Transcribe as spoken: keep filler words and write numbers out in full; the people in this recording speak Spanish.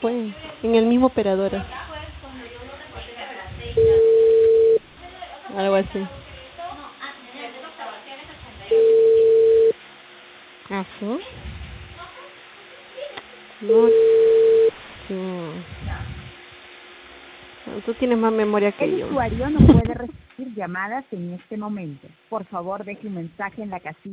pues, en el mismo operador. Algo así. ¿Ah, sí? No. Sí. Tú tienes más memoria que El yo. usuario no puede recibir llamadas en este momento. Por favor, deje un mensaje en la casilla.